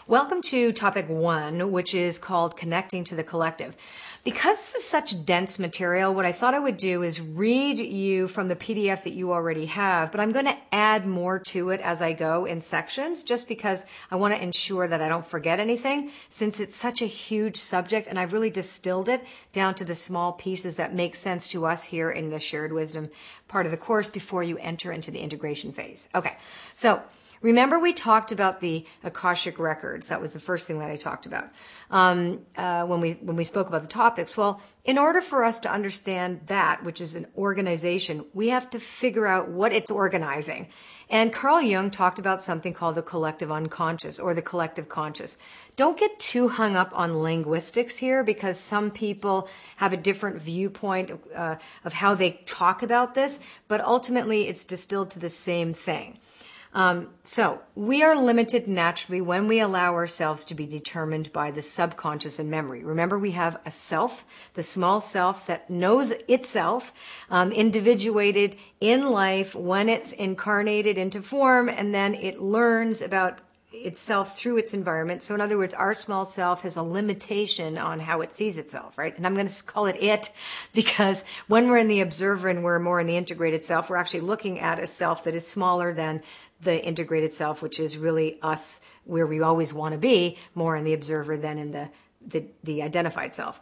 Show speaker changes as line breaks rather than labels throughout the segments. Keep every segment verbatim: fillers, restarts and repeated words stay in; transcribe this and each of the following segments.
Welcome to topic one, which is called Connecting to the Collective. Because this is such dense material, what I thought I would do is read you from the P D F that you already have, but I'm going to add more to it as I go in sections, just because I want to ensure that I don't forget anything, since it's such a huge subject and I've really distilled it down to the small pieces that make sense to us here in the Shared Wisdom part of the course before you enter into the integration phase. Okay, so remember, we talked about the Akashic records. That was the first thing that I talked about um, uh, when we when we spoke about the topics. Well, in order for us to understand that, which is an organization, we have to figure out what it's organizing. And Carl Jung talked about something called the collective unconscious or the collective conscious. Don't get too hung up on linguistics here, because some people have a different viewpoint uh, of how they talk about this, but ultimately it's distilled to the same thing. Um, so we are limited naturally when we allow ourselves to be determined by the subconscious and memory. Remember, we have a self, the small self that knows itself, um, individuated in life when it's incarnated into form, and then it learns about itself through its environment. So in other words, our small self has a limitation on how it sees itself, right? And I'm going to call it it because when we're in the observer and we're more in the integrated self, we're actually looking at a self that is smaller than the integrated self, which is really us, where we always want to be, more in the observer than in the, the, the identified self.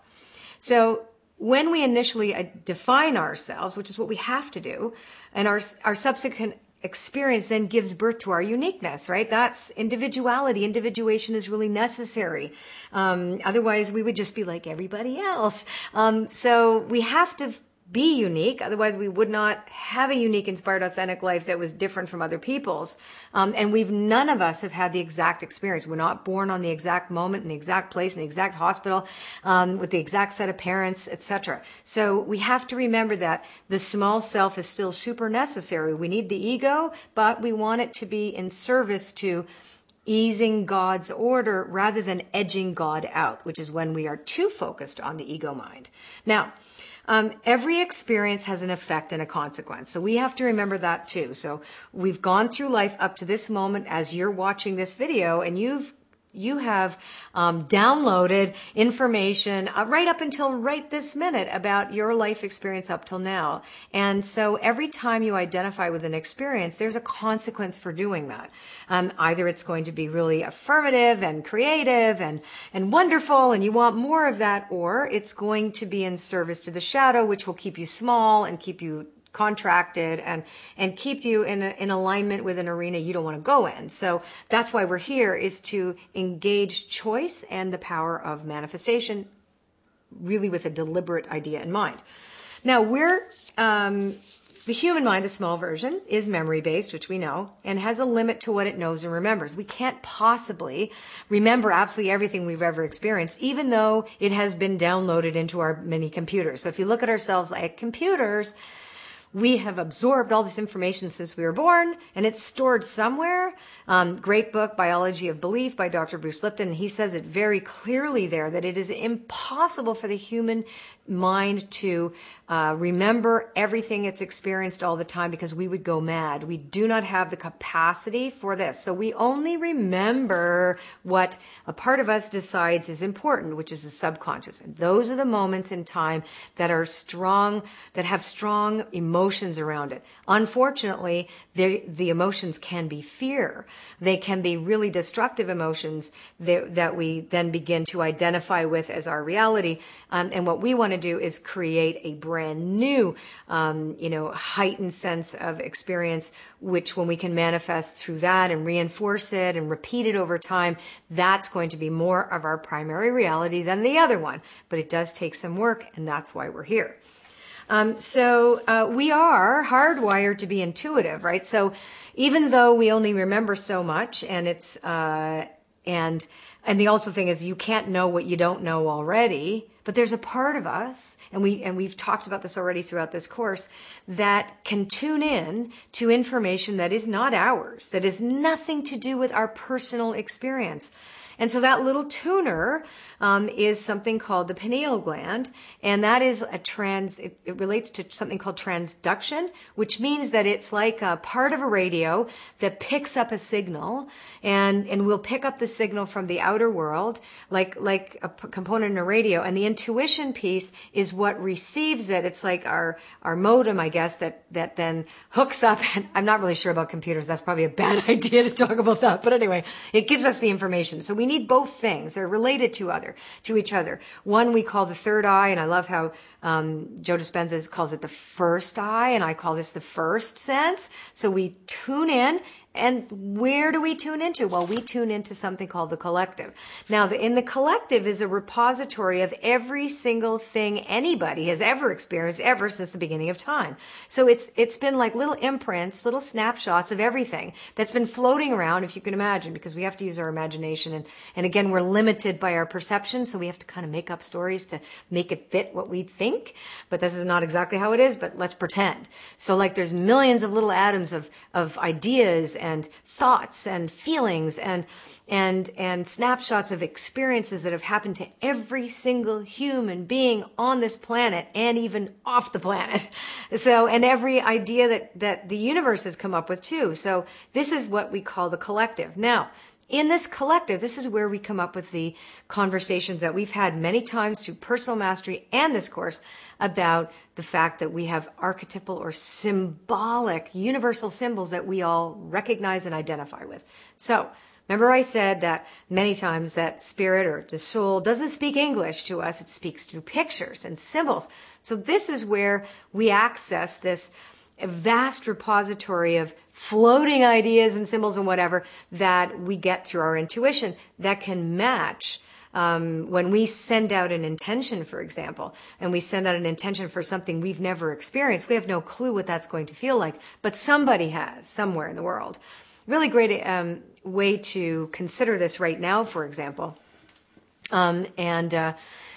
So when we initially define ourselves, which is what we have to do, and our, our subsequent experience then gives birth to our uniqueness, right? That's individuality. Individuation is really necessary. Um, otherwise, we would just be like everybody else. Um, so we have to be unique. Otherwise, we would not have a unique, inspired, authentic life that was different from other people's. Um, and we've none of us have had the exact experience. We're not born on the exact moment, in the exact place, in the exact hospital, um, with the exact set of parents, et cetera. So we have to remember that the small self is still super necessary. We need the ego, but we want it to be in service to easing God's order rather than edging God out, which is when we are too focused on the ego mind. Now, Um, every experience has an effect and a consequence. So we have to remember that too. So we've gone through life up to this moment as you're watching this video, and you've you have um, downloaded information uh, right up until right this minute about your life experience up till now. And so every time you identify with an experience, there's a consequence for doing that. Um, either it's going to be really affirmative and creative and, and wonderful, and you want more of that, or it's going to be in service to the shadow, which will keep you small and keep you contracted and and keep you in a, in alignment with an arena you don't want to go in. So that's why we're here, is to engage choice and the power of manifestation, really with a deliberate idea in mind. Now we're um, the human mind, the small version, is memory based, which we know, and has a limit to what it knows and remembers. We can't possibly remember absolutely everything we've ever experienced, even though it has been downloaded into our mini computers. So if you look at ourselves like computers, we have absorbed all this information since we were born, and it's stored somewhere. Um, great book, Biology of Belief by Doctor Bruce Lipton. He says it very clearly there that it is impossible for the human mind to uh, remember everything it's experienced all the time, because we would go mad. We do not have the capacity for this. So we only remember what a part of us decides is important, which is the subconscious. And those are the moments in time that are strong, that have strong emotions around it. Unfortunately, the, the emotions can be fear. They can be really destructive emotions that, that we then begin to identify with as our reality. Um, and what we want to do is create a brand new, um, you know, heightened sense of experience, which when we can manifest through that and reinforce it and repeat it over time, that's going to be more of our primary reality than the other one. But it does take some work, and that's why we're here. Um, so uh, we are hardwired to be intuitive, right? So even though we only remember so much, and it's uh, and and the also thing is you can't know what you don't know already, but there's a part of us, and we and we've talked about this already throughout this course, that can tune in to information that is not ours, that is nothing to do with our personal experience. And so that little tuner um, is something called the pineal gland, and that is a trans, it, it relates to something called transduction, which means that it's like a part of a radio that picks up a signal, and, and will pick up the signal from the outer world, like, like a p- component in a radio, and the intuition piece is what receives it. It's like our, our modem, I guess, that, that then hooks up, and I'm not really sure about computers, that's probably a bad idea to talk about that, but anyway, it gives us the information. So we need both things. They're related to other, to each other. One we call the third eye, and I love how um, Joe Dispenza calls it the first eye, and I call this the first sense. So we tune in. And where do we tune into? Well, we tune into something called the collective. Now, the, in the collective is a repository of every single thing anybody has ever experienced ever since the beginning of time. So it's it's been like little imprints, little snapshots of everything that's been floating around, if you can imagine, because we have to use our imagination. And, and again, we're limited by our perception, so we have to kind of make up stories to make it fit what we think. But this is not exactly how it is, but let's pretend. So like there's millions of little atoms of, of ideas and and thoughts and feelings and and and snapshots of experiences that have happened to every single human being on this planet and even off the planet. So, and every idea that that the universe has come up with too. So this is what we call the collective. Now, in this collective, this is where we come up with the conversations that we've had many times through personal mastery and this course about the fact that we have archetypal or symbolic universal symbols that we all recognize and identify with. So remember I said that many times that spirit or the soul doesn't speak English to us. It speaks through pictures and symbols. So this is where we access this vast repository of floating ideas and symbols and whatever that we get through our intuition that can match um, when we send out an intention, for example, and we send out an intention for something we've never experienced. We have no clue what that's going to feel like, but somebody has somewhere in the world. Really great um, way to consider this right now, for example. Um, and uh,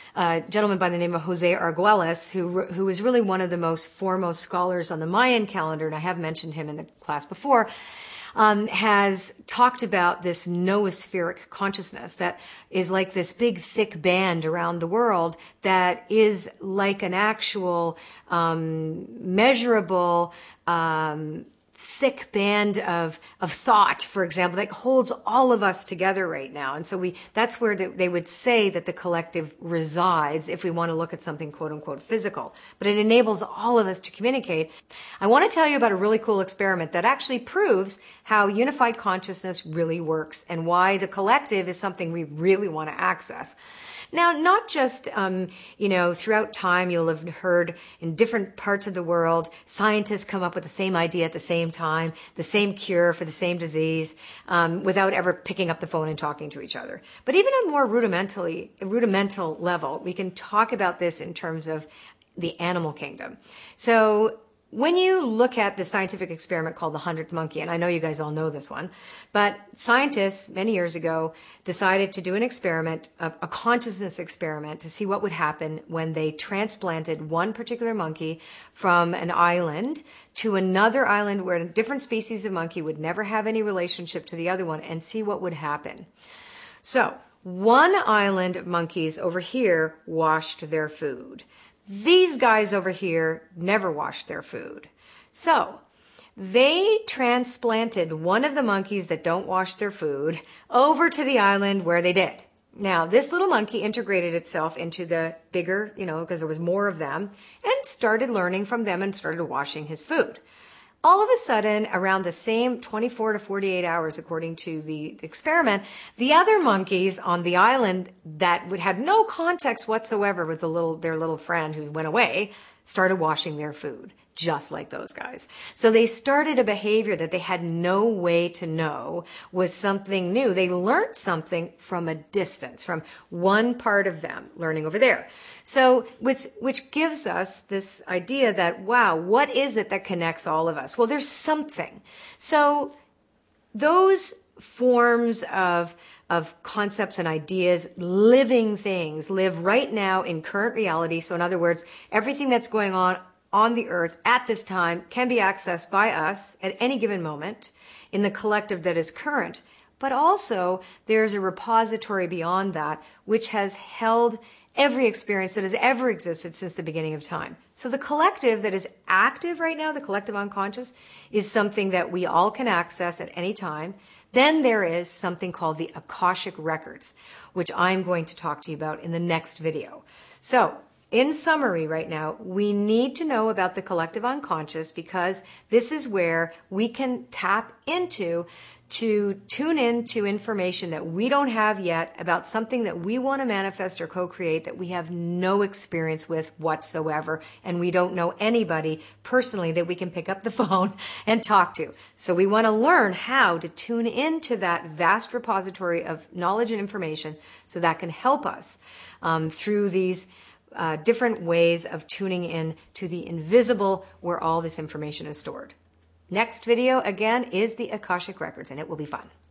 a gentleman by the name of Jose Arguelles, who who is really one of the most foremost scholars on the Mayan calendar, and I have mentioned him in the class before, um, has talked about this noospheric consciousness that is like this big, thick band around the world that is like an actual um, measurable um thick band of of thought, for example, that holds all of us together right now. And so we that's where the, they would say that the collective resides if we want to look at something quote unquote physical. But it enables all of us to communicate. I want to tell you about a really cool experiment that actually proves how unified consciousness really works and why the collective is something we really want to access. Now, not just, um, you know, throughout time, you'll have heard in different parts of the world, scientists come up with the same idea at the same time, the same cure for the same disease, um, without ever picking up the phone and talking to each other. But even on a more rudimentally, rudimental level, we can talk about this in terms of the animal kingdom. So when you look at the scientific experiment called the hundredth monkey, and I know you guys all know this one, but scientists many years ago decided to do an experiment, a, a consciousness experiment, to see what would happen when they transplanted one particular monkey from an island to another island where a different species of monkey would never have any relationship to the other one, and see what would happen. So one island of monkeys over here washed their food. These guys over here never washed their food. So they transplanted one of the monkeys that don't wash their food over to the island where they did. Now, this little monkey integrated itself into the bigger, you know, because there was more of them, and started learning from them and started washing his food. All of a sudden, around the same twenty-four to forty-eight hours, according to the experiment, the other monkeys on the island that would had no context whatsoever with the little their little friend who went away started washing their food, just like those guys. So they started a behavior that they had no way to know was something new. They learned something from a distance, from one part of them learning over there. So, which, which gives us this idea that, wow, what is it that connects all of us? Well, there's something. So those forms of of concepts and ideas, living things, live right now in current reality. So in other words, everything that's going on on the earth at this time can be accessed by us at any given moment in the collective that is current. But also there's a repository beyond that which has held every experience that has ever existed since the beginning of time. So the collective that is active right now, the collective unconscious, is something that we all can access at any time. Then there is something called the Akashic Records, which I'm going to talk to you about in the next video. So in summary right now, we need to know about the collective unconscious because this is where we can tap into to tune in to information that we don't have yet about something that we want to manifest or co-create that we have no experience with whatsoever, and we don't know anybody personally that we can pick up the phone and talk to. So we want to learn how to tune into that vast repository of knowledge and information so that can help us um, through these uh, different ways of tuning in to the invisible where all this information is stored. Next video, again, is the Akashic Records, and it will be fun.